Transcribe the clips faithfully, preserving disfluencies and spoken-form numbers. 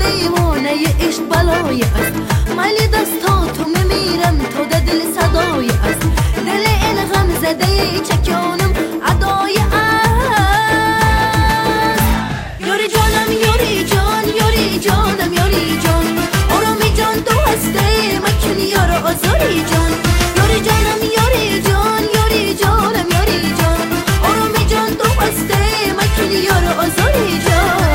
دیوانه عشق بلای است، مالی دستا تو میمیرم تو ده دل صدای است، دل این غم زده چکانم ادای است. یاری جانم یاری جان یاری جانم یاری جان، آرامی جان تو هستی مکنی یار آزاری جان. یاری جانم یاری جان یاری جانم یاری جان، آرامی جان تو هستی مکنی یار آزاری جان.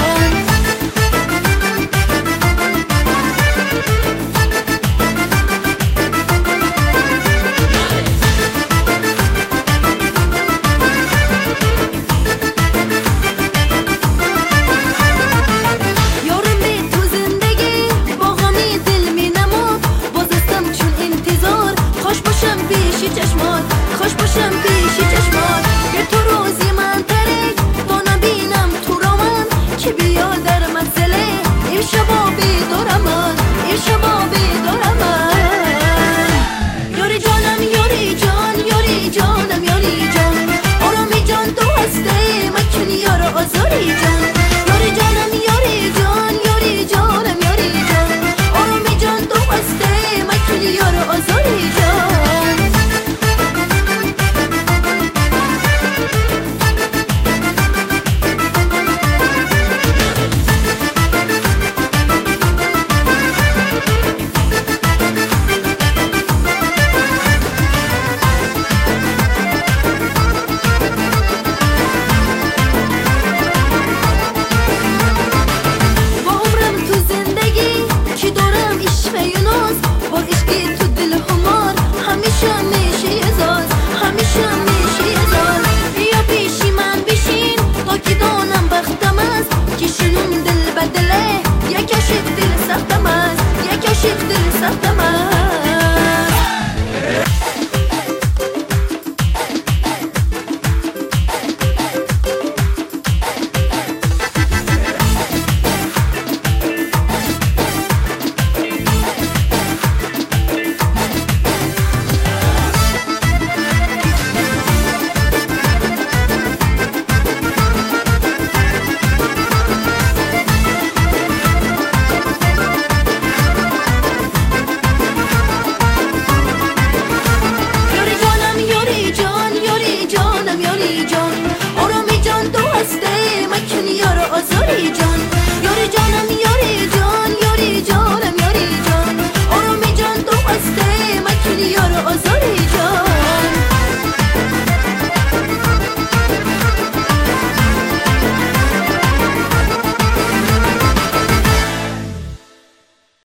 خوش باشم پیشی چشمان یه تو روزی من ترک تو نبینم تو رومن که بیار در منزله این شبا بیدارمن این شبا بیدارمن. یاری جانم یاری جان یاری جانم یاری جان، آرامی جان تو هستی مکنی یار آزاری جان.